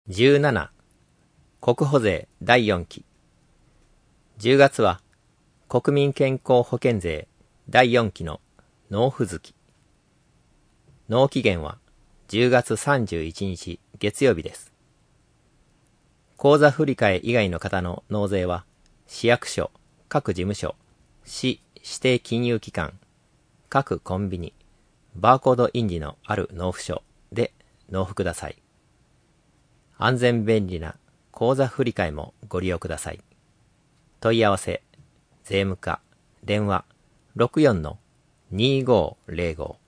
17. 国保税第4期。10月は国民健康保険税第4期の納付月。納期限は10月31日月曜日です。口座振替以外の方の納税は市役所、各事務所、市指定金融機関、各コンビニ、バーコード印字のある納付書で納付ください。安全便利な口座振替もご利用ください。問い合わせ、税務課、電話 64-2505